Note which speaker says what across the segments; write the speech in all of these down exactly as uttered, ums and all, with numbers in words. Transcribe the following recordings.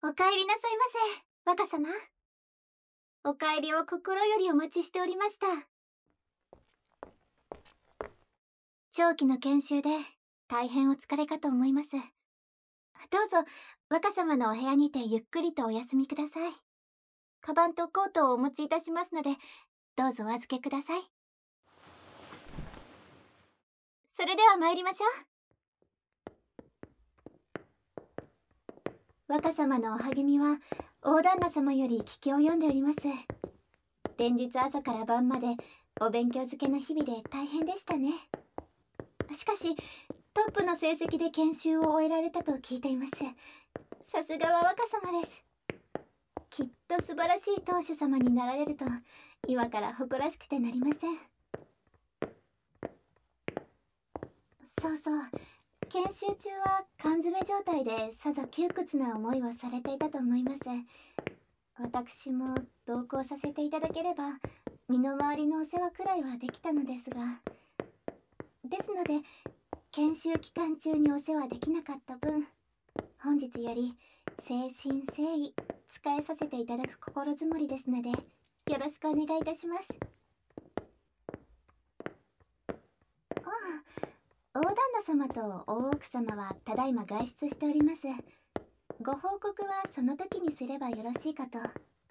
Speaker 1: お帰りなさいませ、若様。お帰りを心よりお待ちしておりました。長期の研修で大変お疲れかと思います。どうぞ若様のお部屋にてゆっくりとお休みください。カバンとコートをお持ちいたしますので、どうぞお預けください。それでは参りましょう。若様のお励みは大旦那様より聞きを読んでおります。連日朝から晩までお勉強漬けの日々で大変でしたね。しかしトップの成績で研修を終えられたと聞いています。さすがは若様です。きっと素晴らしい当主様になられると今から誇らしくてなりません。そうそう、研修中は缶詰状態でさぞ窮屈な思いをされていたと思います。私も同行させていただければ身の回りのお世話くらいはできたのですが、ですので研修期間中にお世話できなかった分、本日より誠心誠意仕えさせていただく心づもりですので、よろしくお願いいたします。ああ、大旦那様と大奥様はただいま外出しております。ご報告はその時にすればよろしいかと。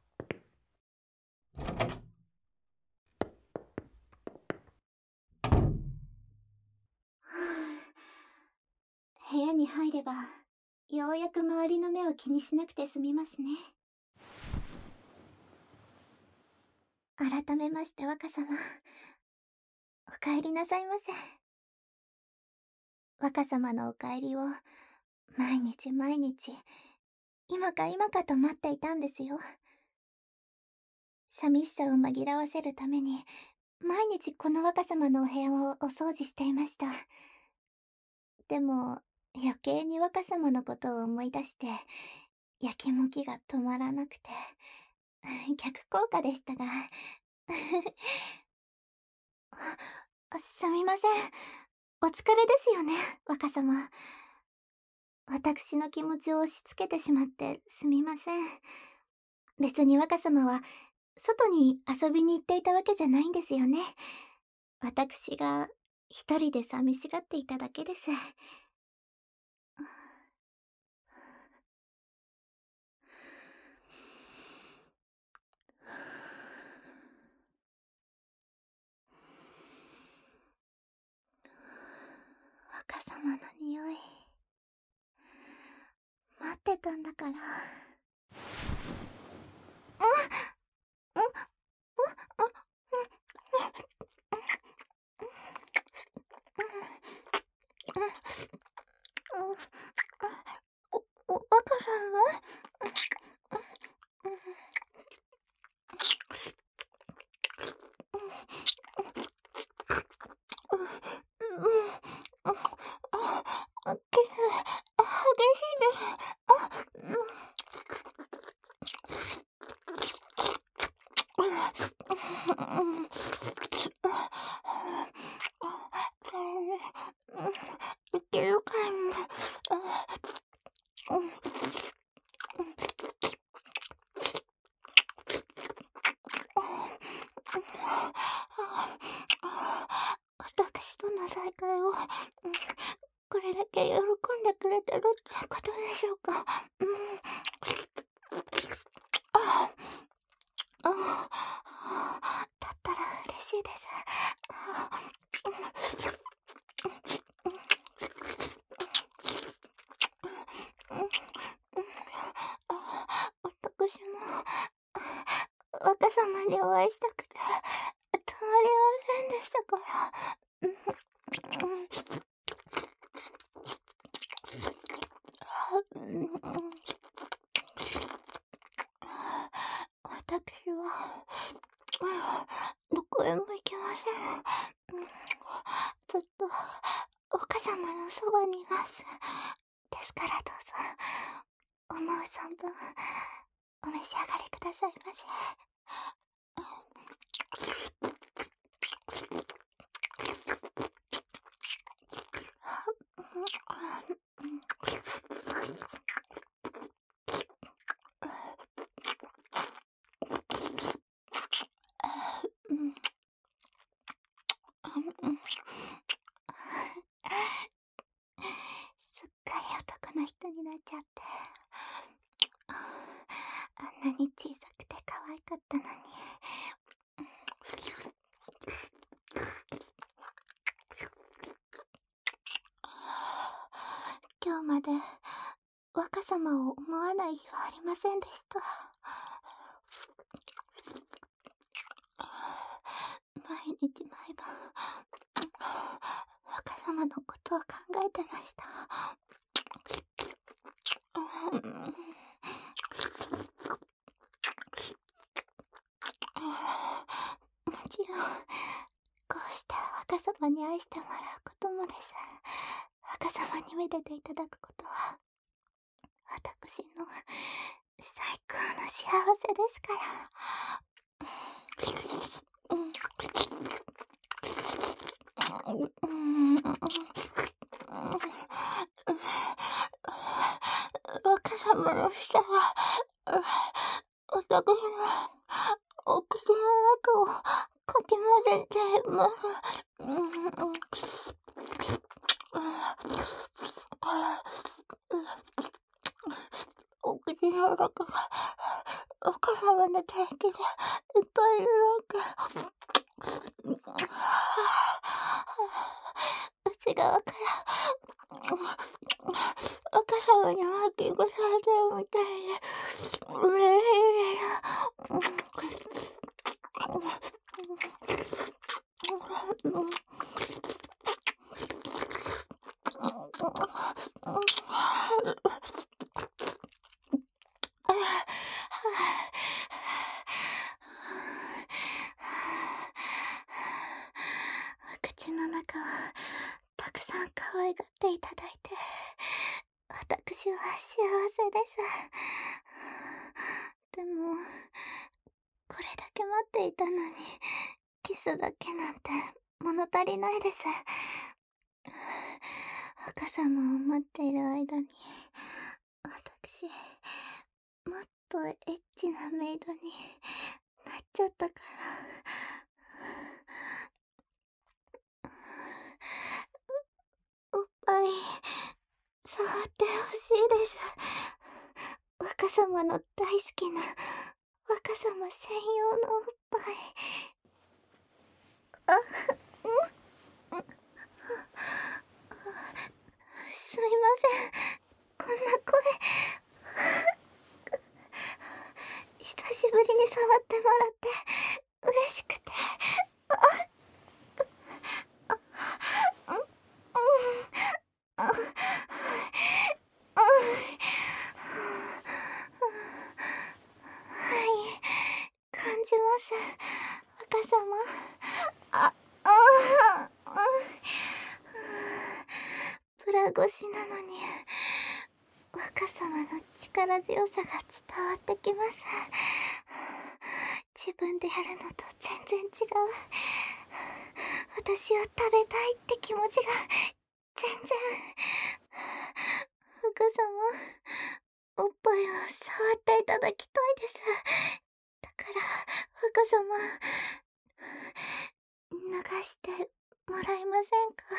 Speaker 1: 部屋に入ればようやく周りの目を気にしなくて済みますね。改めまして若様、お帰りなさいませ。若様のお帰りを毎日毎日今か今かと待っていたんですよ。寂しさを紛らわせるために毎日この若様のお部屋をお掃除していました。でも余計に若様のことを思い出してやきもきが止まらなくて逆効果でしたがあ、すみません。お疲れですよね、若様。私の気持ちを押し付けてしまってすみません。別に若様は外に遊びに行っていたわけじゃないんですよね。私が一人で寂しがっていただけです。若様の匂い待ってたんだから。うんうんうんお、お、若様？いけるかな。私との再会をこれだけ喜んでくれてるってことでしょうか。うんああだったら嬉しいです。私も若様にお会いしたくてたまりませんでしたから。私はどこへも行きません。ずっと岡様のそばにいます。ですからどうぞ思う存分お召し上がりくださいませ。 な人になっちゃって。あんなに小さくて可愛かったのに。今日まで若様を思わない日はありませんでした。毎日毎晩若様のことを考えてました。もちろんこうして若様に愛してもらうこともです。若様にめでていただくことは私の最高の幸せですから。若様の舌は私のお口の中をかき混ぜています。お口の中が若様の唾液でいっぱいになって、内側から若様にマーキングされてるみたいで、うれしいです。口の中をたくさん可愛がっていただいて、私は幸せです。でもこれだけ待っていたのにキスだけなんて物足りないです。若様を待っている間に私もっとエッチなメイドになっちゃったから。おっぱい触ってほしいです。若様の大好きな若様専用のおっぱい。あ、うん、すみません、こんな声。久しぶりに触ってもらって嬉しくて。ああうんうんあはい、感じます、若様。あ、あブラ越しなのに若様の力強さが伝わってきます。自分でやるのと全然違う。私を食べたいって気持ちが全然。若様、おっぱいを触っていただきたいです。だから若様、流してもらえませんか。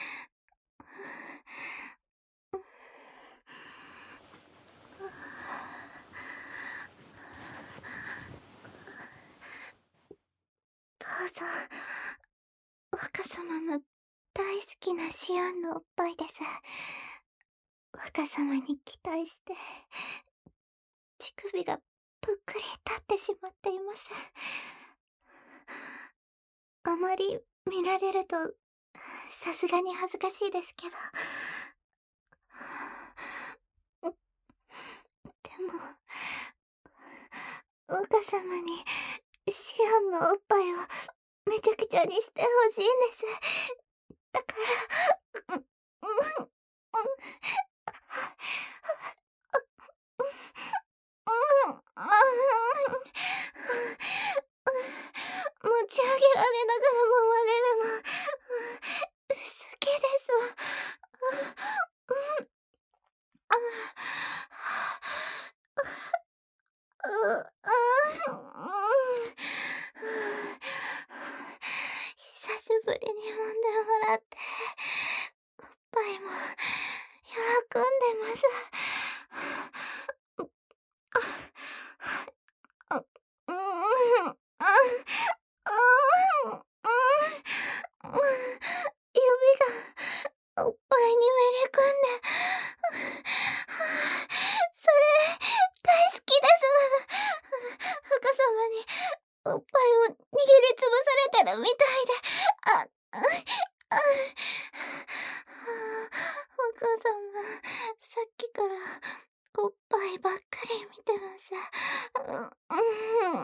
Speaker 1: どうぞ。若様の大好きなシアンのおっぱいです。若様に期待して乳首がぷっくり立ってしまっています。あまり見られるとさすがに恥ずかしいですけど。でも若様にシアンのおっぱいをめちゃくちゃにしてほしいんです。だからうんうん持ち上げられながら揉まれるの好きです。久しぶりに揉んでもらってます。あ、うーん、うん、うん、うん、指がおっぱいにめり込んで、それ大好きです。若様におっぱいを握りつぶされてるみたいで、あ、あ、若様、さっきからおっぱいばっかり見てます。うん、うん、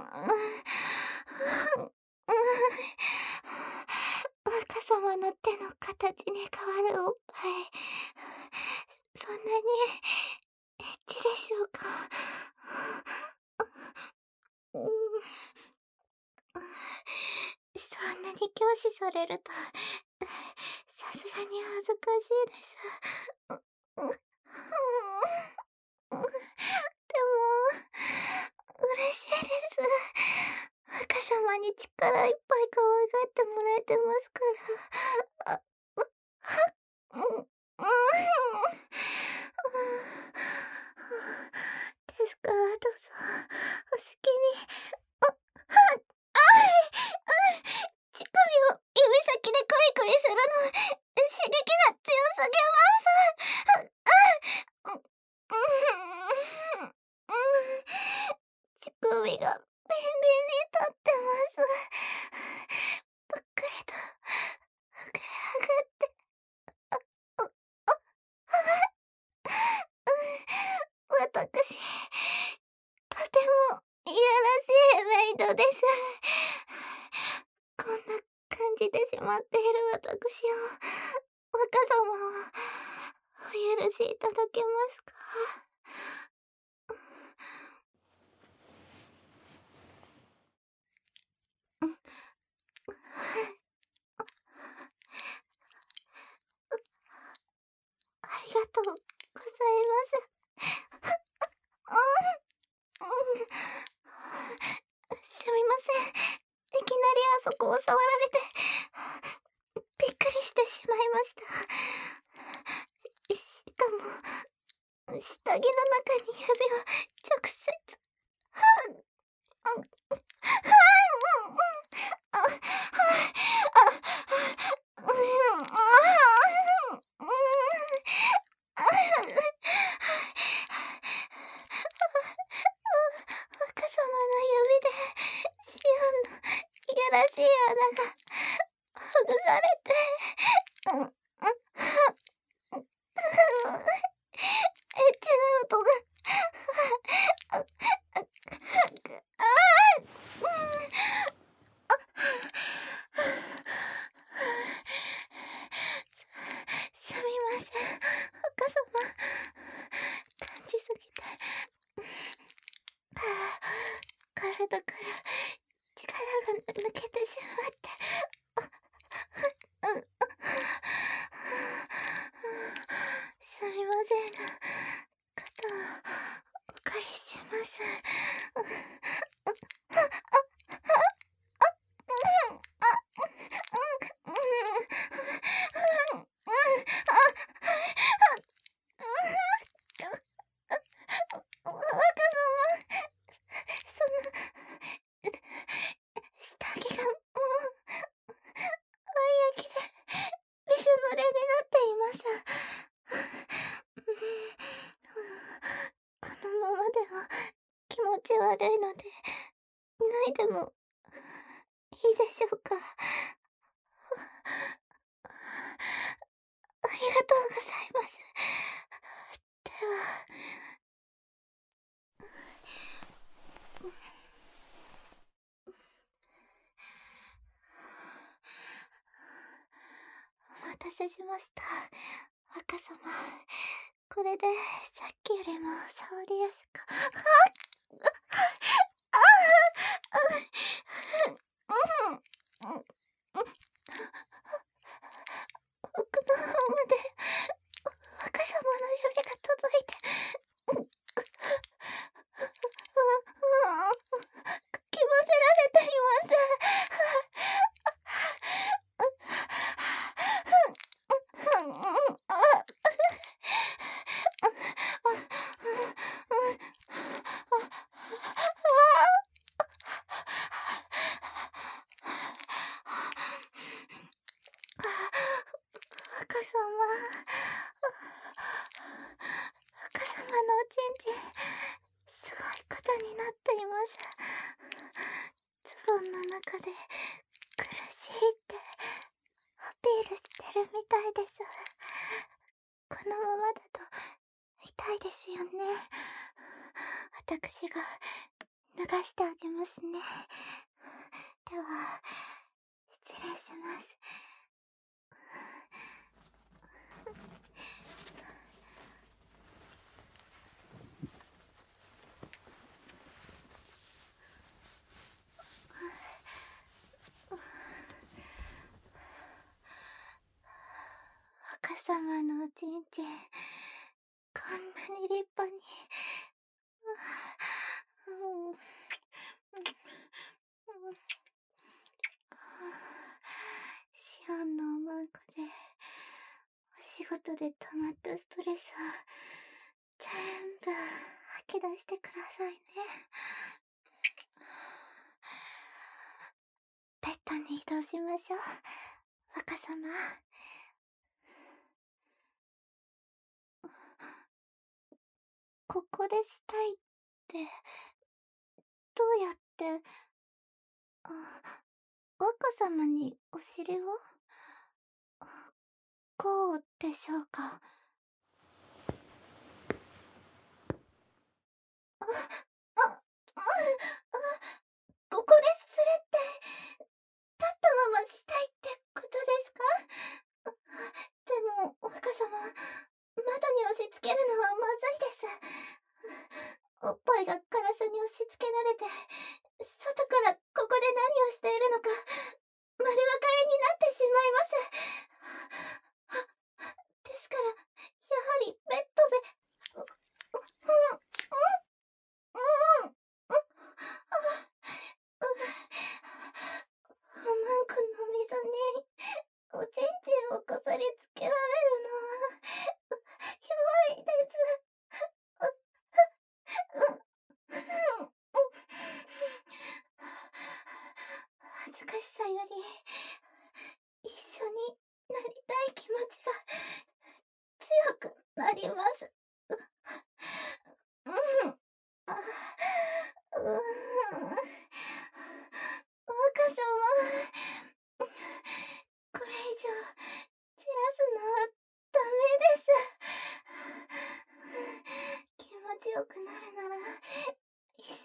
Speaker 1: 若様の手の形に変わるおっぱい、そんなにエッチでしょうか。うん、そんなに凝視されるとさすがに恥ずかしいです。う、う、うん、でも嬉しいです。若様に力いっぱい可愛がってもらえてますから。あ、う、は、うん、うん、ですからどうぞお好きに。あ、は、あい、うん、乳首を指先でコリコリするの刺激が強すぎます。あ、う、うん、うん、乳首がビンビンに立ってます。ぷっくりと膨れ上がって、あ、う、あ、あ、うん、私、とてもいやらしいメイドです。こんな感じてしまっている私を、若様はお許しいただけますか？うん、ありがとうございます。うん、うん、すみません。いきなりあそこを触られて、びっくりしてしまいました。し、しかも、下着の中に指を直接。はん、うん、はん、うん、うん、あ、はい、あ、うん、うん、うん、あ、若様の指でシオンのいやらしい穴がほぐされて、うん、うん、うん、エッチな音が、あ、あ、あ、うん、あ、すみません、若様。感じすぎて、体から力が抜けてしまって、あ、うん、すみませんが、肩をお借りします。若様、その下着がもう愛液でびしょ濡れになっています。このままでは気持ち悪いので脱いでもいいでしょうか？ありがとうございます。では、お待たせしました。若様、これでさっきよりも触りやすく。あ、あ、あ、うん、うん、うん、奥の方まで若様の指が届いて、うん、かきむせられています。 。ズボンの中で苦しいってアピールしてるみたいです。このままだと痛いですよね。私が脱がしてあげますね。では失礼します。若様のおちんちん、こんなに立派に。うんうん、シオンのおまんこでお仕事で溜まったストレスを全部吐き出してくださいね。ベッドに移動しましょう、若様。ここでしたいってどうやって。あ、若様にお尻をこうでしょうか。あ、あ、あ、ここですれって立ったまましたいってことですか？でも若様、窓に押し付けるのはまずいです。おっぱいがガラスに押し付けられて、外からここで何をしているのか丸分かりになってしまいます。ですから、やはりベッドで。う、う、うん、うん、うん、うん、おまんこの溝におちんちんをこそりつけられるのは弱いです。恥ずかしさより一緒になりたい気持ちが強くなります。うん、あ、うん、若様、これ以上散らすのはダメです。気持ちよくなるなら一緒がいいです。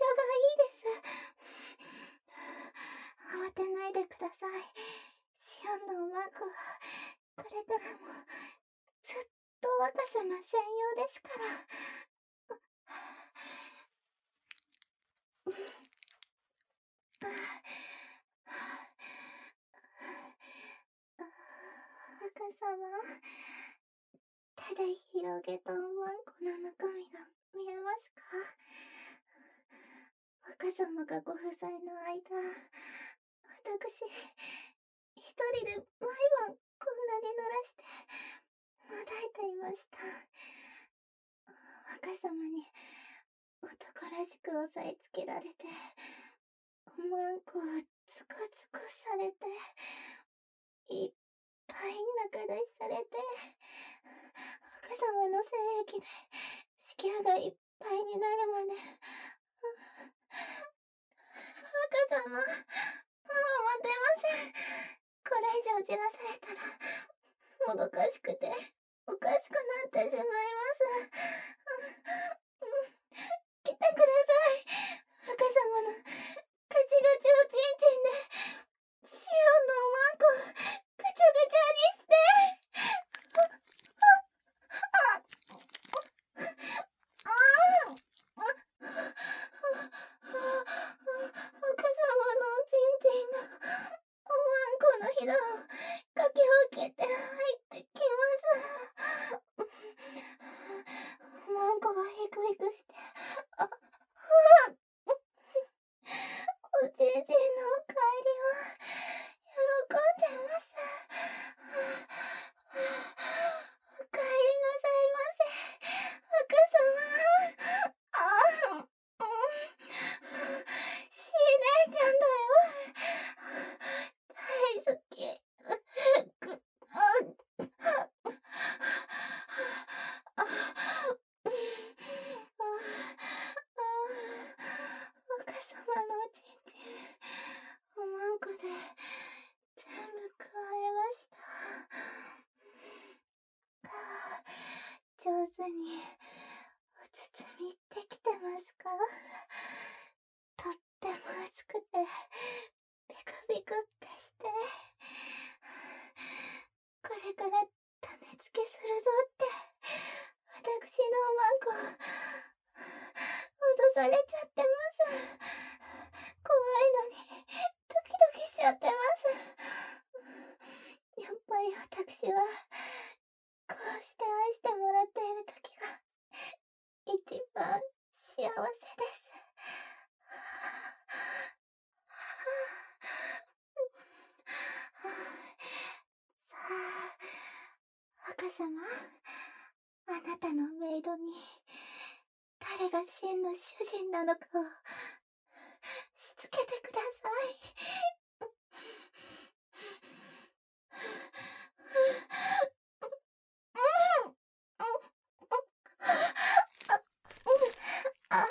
Speaker 1: 慌てないでください。シオンのおまんこはこれからもずっと若様専用ですから。若様、手で広げたおまんこの中身が見えますか？若様がご不在の間、私一人で毎晩こんなに濡らしてもだいていました。若様に男らしく押さえつけられて、おまんこをつこつこされて、いっぱい仲出しされて、若様の精液で子宮がいっぱいになるまで。若様、もう待てません。これ以上じらされたらもどかしくておかしくなってしまいます。来てください。若様のガチガチおちんちんでシオンのおまんこぐちゃぐちゃにして。若様のおちんちんがおまんこのひだをかき分けて入ってきます。おま包みできてますか？とっても熱くてビクビクってして、これから種付けするぞって私のおまんこ脅されちゃってます。怖いのにドキドキしちゃってます。やっぱり私はこうして愛してもらっている時が一番幸せです。さあ、赤様、あなたのメイドに誰が真の主人なのかをしつけてください。あ、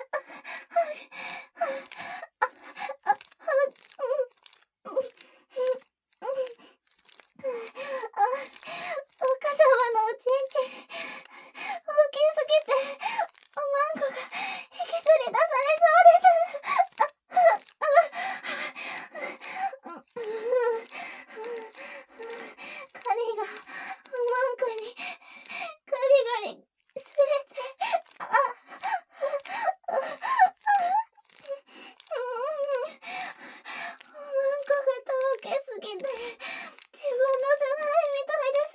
Speaker 1: お母様のおちんちん大きすぎておまんこが引きずり出されそうです。カリがおまんこにガリガリすれて、あおまんこがとろけすぎて自分のじゃないみたいです。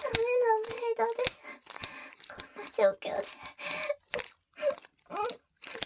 Speaker 1: 状況で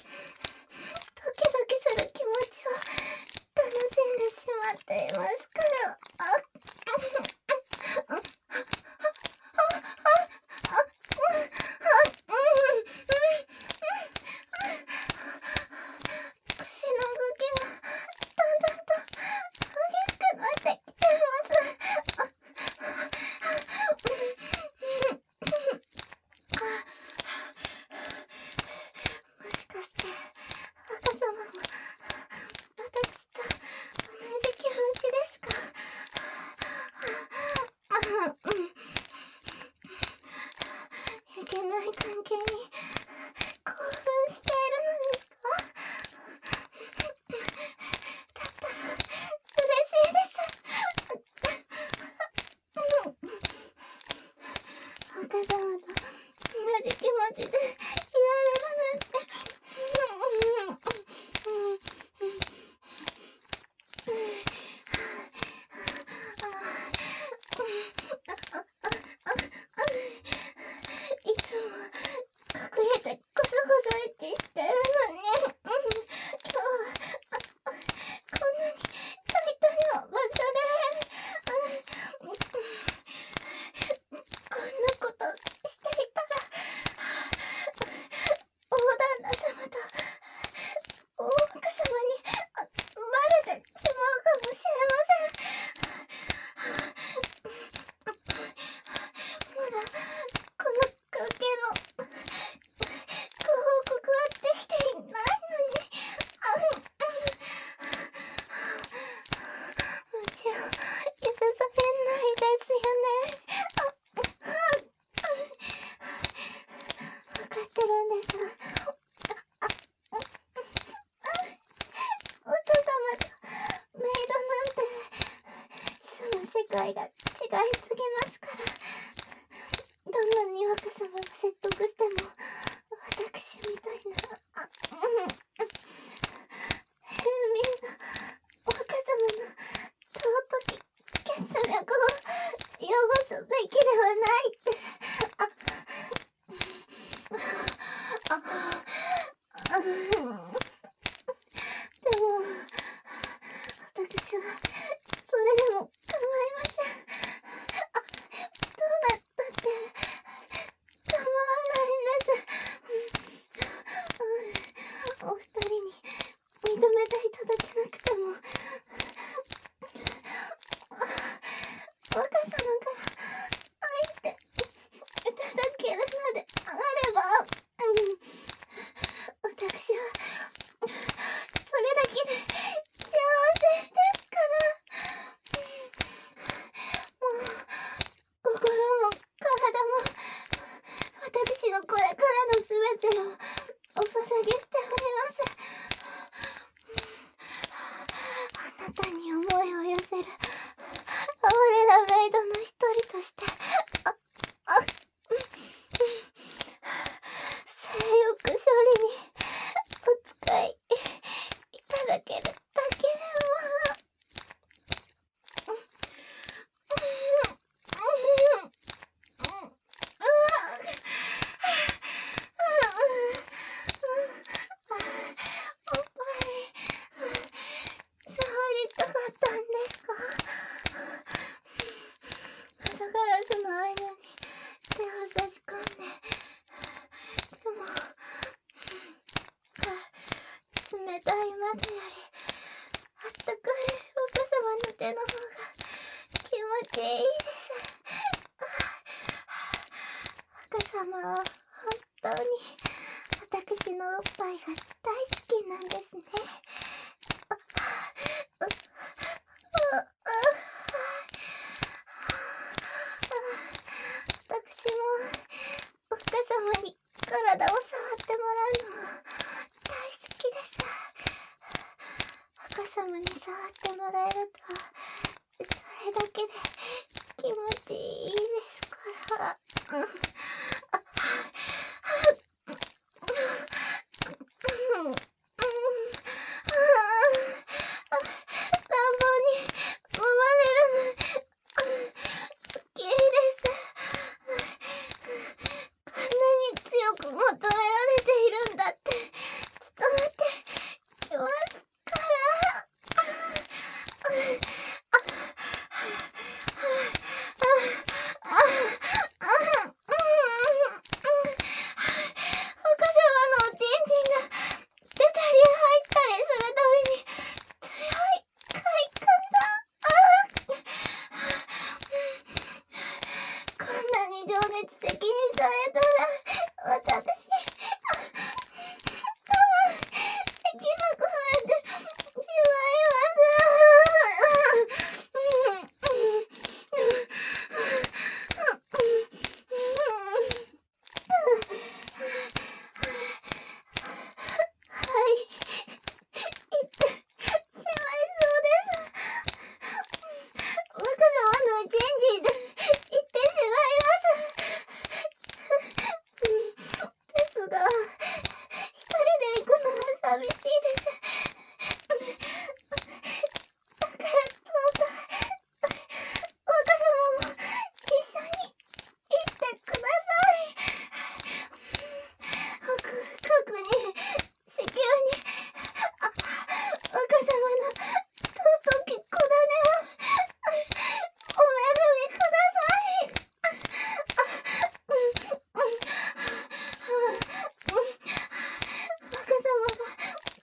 Speaker 1: 捧げしております。あなたに思いを寄せる哀れなメイドの一人として、あ、あ、性欲処理にお使いいただけるだけでも、冷たい窓よりあったかい若様の手の方が気持ちいいです。若様は本当に私のおっぱいが大好きなんですね。私も若様に体を触ってもらうの大好きです。若様に触ってもらえるとそれだけで気持ちいいですから。うん、寂しいです。だからどうぞ若様も一緒に行ってください。特に子宮にあ若様の尊き子種をお恵みください。若様が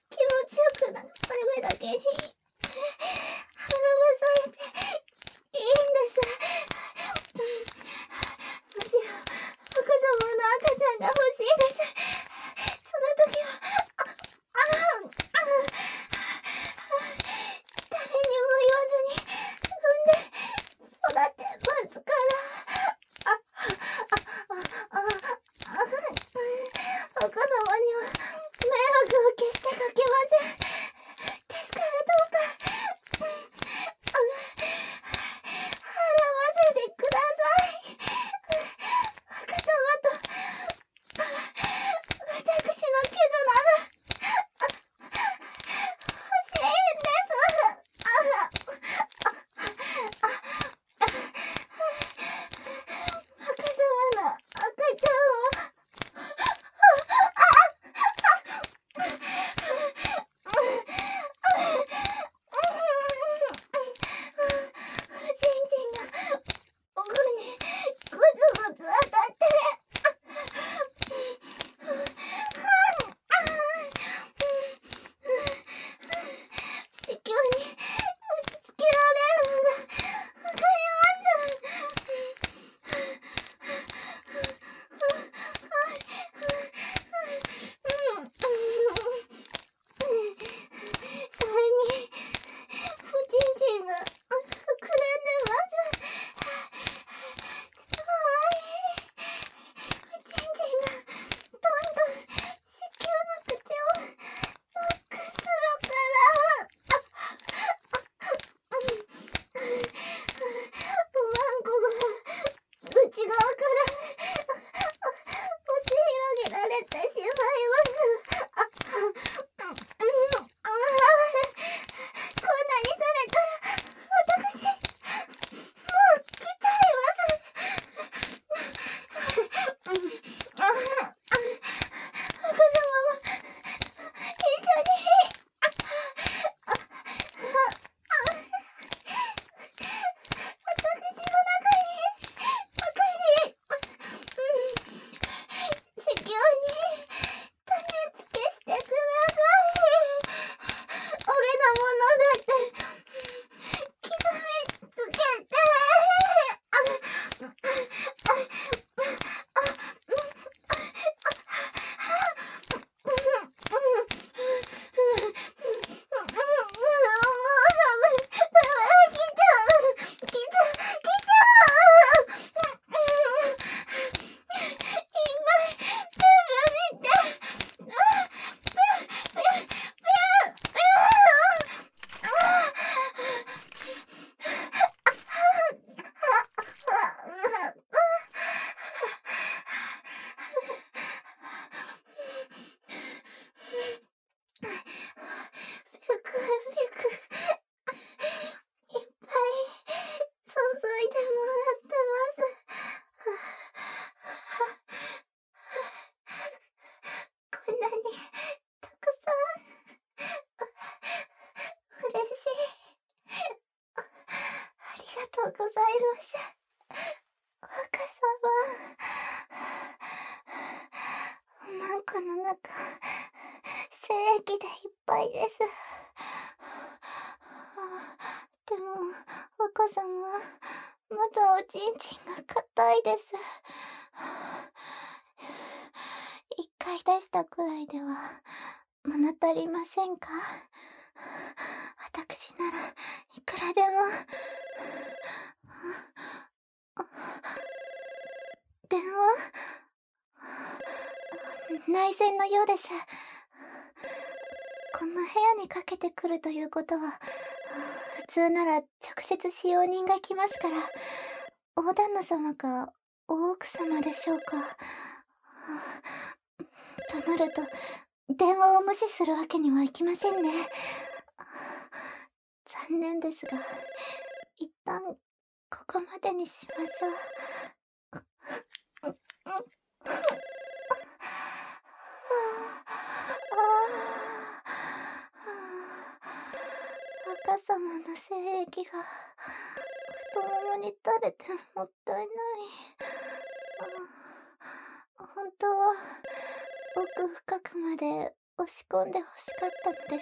Speaker 1: たくさん。嬉しい。ありがとうございます。若様。マンコの中、精液でいっぱいです。でも、若様、まだおちんちんが硬いです。一回出したくらいでは物足りませんか？私ならいくらでも。電話？内線のようです。この部屋にかけてくるということは、普通なら直接使用人が来ますから、大旦那様か大奥様でしょうか。となると、電話を無視するわけにはいきませんね。残念ですが、一旦ここまでにしましょう。若様の精液が太ももに垂れてもったいない。本当は奥深くまで押し込んで欲しかったのです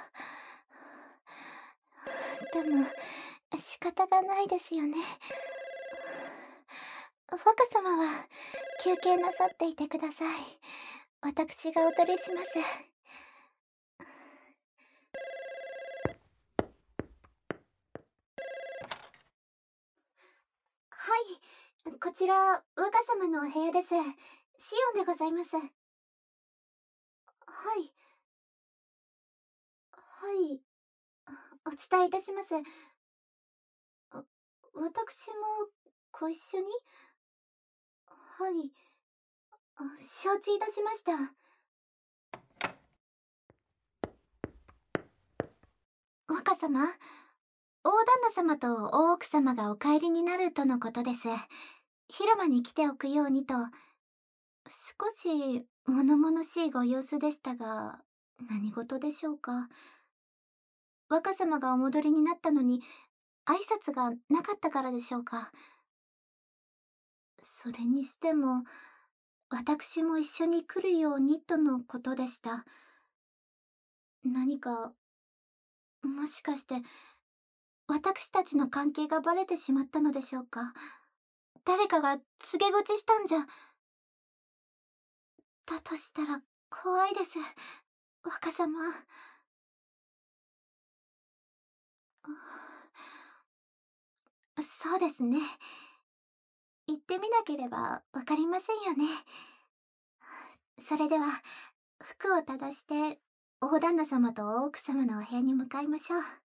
Speaker 1: が、でも仕方がないですよね。若様は休憩なさっていてください。私がお取りします。はい、こちら若様のお部屋です。シオンでございます。はい。はい。お伝えいたします。あ、私もご一緒に？はい。あ、承知いたしました。若様、大旦那様と大奥様がお帰りになるとのことです。広間に来ておくようにと。少し物々しいご様子でしたが、何事でしょうか。若様がお戻りになったのに挨拶がなかったからでしょうか。それにしても、私も一緒に来るようにとのことでした。何か、もしかして私たちの関係がバレてしまったのでしょうか。誰かが告げ口したんじゃ。だとしたら怖いです、若様。そうですね。言ってみなければわかりませんよね。それでは服を正して大旦那様と大奥様のお部屋に向かいましょう。